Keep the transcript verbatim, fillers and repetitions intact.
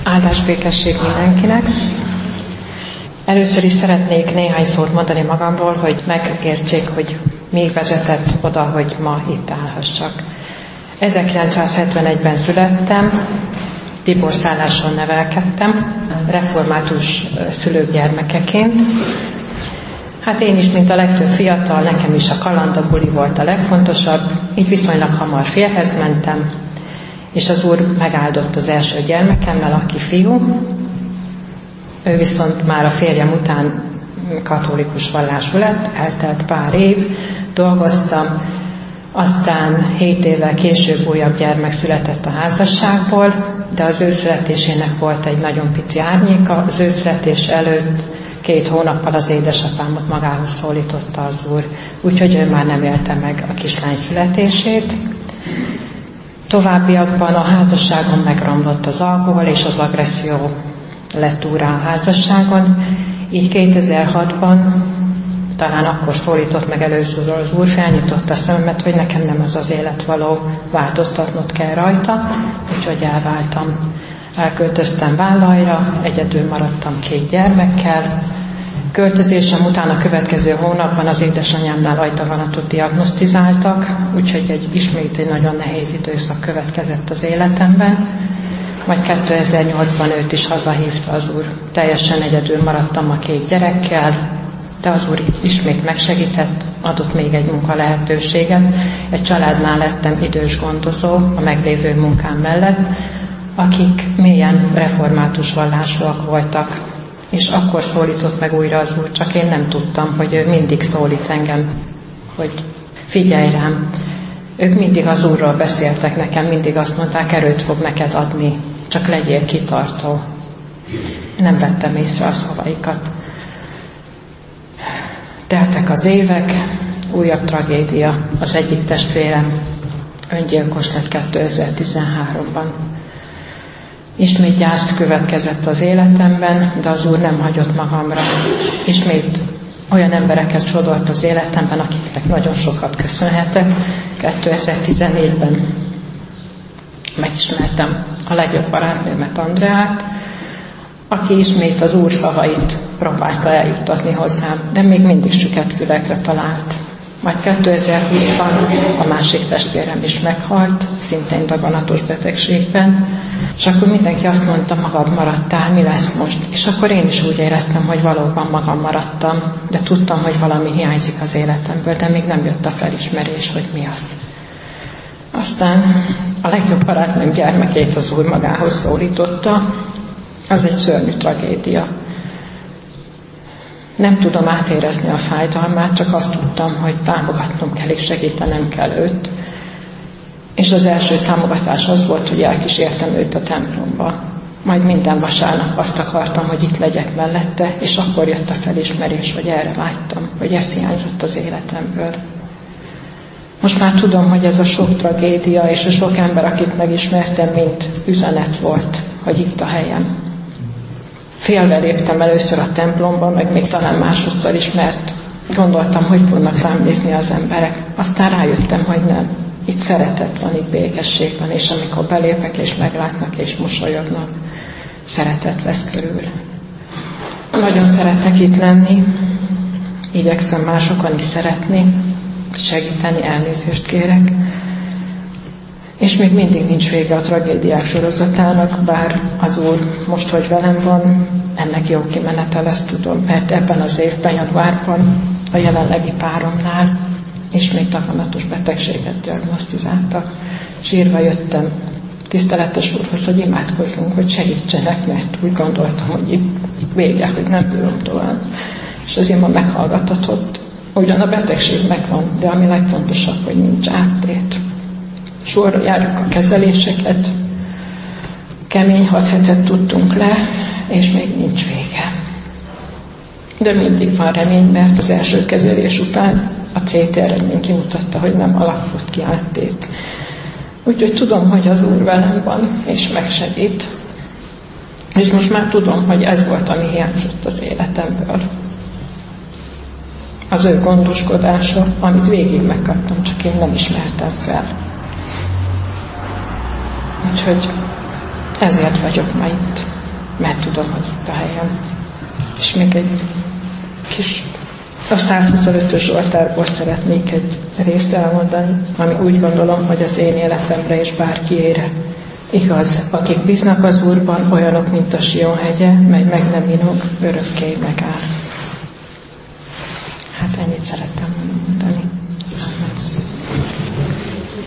Áldás békesség mindenkinek! Először is szeretnék néhány szót mondani magamról, hogy megértsék, hogy mi vezetett oda, hogy ma itt állhassak. ezerkilencszázhetvenegyben születtem, Tiborszálláson nevelkedtem, református szülők gyermekeként. Hát én is, mint a legtöbb fiatal, nekem is a kaland, a buli volt a legfontosabb, így viszonylag hamar férjhez mentem, és az Úr megáldott az első gyermekemmel, aki fiú. Ő viszont már a férjem után katolikus vallású lett, eltelt pár év, dolgoztam, aztán hét évvel később újabb gyermek született a házasságból, de az ő születésének volt egy nagyon pici árnyéka. Az ő születés előtt két hónappal az édesapámot magához szólította az Úr, úgyhogy ő már nem élte meg a kislány születését. Továbbiakban a házasságon megromlott az alkohol és az agresszió lett úrrá a házasságon, így kétezer-hatban talán akkor szólított meg először az Úr, felnyitotta a szememet, hogy nekem nem ez az élet való, változtatnod kell rajta, úgyhogy elváltam. Elköltöztem Vállajra, egyedül maradtam két gyermekkel. Költözésem után a következő hónapban az édesanyámnál ajtavanatot diagnosztizáltak, úgyhogy egy, ismét egy nagyon nehéz időszak következett az életemben. Majd kétezer-nyolcban őt is hazahívta az Úr. Teljesen egyedül maradtam a két gyerekkel, de az Úr ismét megsegített, adott még egy munka lehetőséget. Egy családnál lettem idős gondozó a meglévő munkám mellett, akik mélyen református vallásúak voltak. És akkor szólított meg újra az Úr, csak én nem tudtam, hogy ő mindig szólít engem, hogy figyelj rám. Ők mindig az Úrról beszéltek nekem, mindig azt mondták, erőt fog neked adni, csak legyél kitartó. Nem vettem észre a szavaikat. Teltek az évek, újabb tragédia. Az egyik testvérem öngyilkos lett kétezer-tizenháromban. Ismét gyász következett az életemben, de az Úr nem hagyott magamra. Ismét olyan embereket sodort az életemben, akiknek nagyon sokat köszönhetek. kétezer-tizennégyben megismertem a legjobb barátnőmet, Andreát, aki ismét az Úr szavait próbálta eljuttatni hozzám, de még mindig süket fülekre talált. Majd kétezer-húszban a másik testvérem is meghalt, szintén daganatos betegségben, és akkor mindenki azt mondta, magad maradtál, mi lesz most? És akkor én is úgy éreztem, hogy valóban magam maradtam, de tudtam, hogy valami hiányzik az életemből, de még nem jött a felismerés, hogy mi az. Aztán a legjobb barátnőm gyermekét az Úr magához szólította, az egy szörnyű tragédia. Nem tudom átérezni a fájdalmát, csak azt tudtam, hogy támogatnom kell és segítenem kell őt. És az első támogatás az volt, hogy elkísértem őt a templomba. Majd minden vasárnap azt akartam, hogy itt legyek mellette, és akkor jött a felismerés, hogy erre vágytam, hogy ez hiányzott az életemből. Most már tudom, hogy ez a sok tragédia és a sok ember, akit megismertem, mint üzenet volt, hogy itt a helyem. Félve léptem először a templomba, meg még talán másodszor is, mert gondoltam, hogy fognak rám nézni az emberek. Aztán rájöttem, hogy nem. Itt szeretet van, itt békesség van, és amikor belépek és meglátnak és mosolyognak, szeretet lesz körül. Nagyon szeretek itt lenni, igyekszem másokon is szeretni, segíteni, elnézést kérek. És még mindig nincs vége a tragédiák sorozatának, bár az Úr most, hogy velem van, ennek jó kimenete lesz, tudom, mert ebben az évben, januárban a jelenlegi páromnál ismét daganatos betegséget diagnosztizáltak. Sírva jöttem tiszteletes Úrhoz, hogy imádkozzunk, hogy segítsenek, mert úgy gondoltam, hogy itt, itt vége, hogy nem bírom tovább. És az ima meghallgatatott. Ugyan a betegség megvan, de ami legfontosabb, hogy nincs áttét. Sorra járjuk a kezeléseket, kemény hat hetet tudtunk le, és még nincs vége. De mindig van remény, mert az első kezelés után a cé té eredmény kimutatta, hogy nem alakult ki áttét. Úgyhogy tudom, hogy az Úr velem van, és megsegít. És most már tudom, hogy ez volt, ami hiányzott az életemből. Az ő gondoskodása, amit végig megkaptam, csak én nem ismertem fel. Úgyhogy ezért vagyok ma itt. mert tudom, hogy itt a helyem. És még egy kis, a százhuszonötös Zsoltárból szeretnék egy részt elmondani, ami úgy gondolom, hogy az én életemre és bárkiére igaz. Akik bíznak az Úrban, olyanok, mint a Sion hegye, mely meg nem inog, örökké megáll. Hát ennyit szerettem mondani.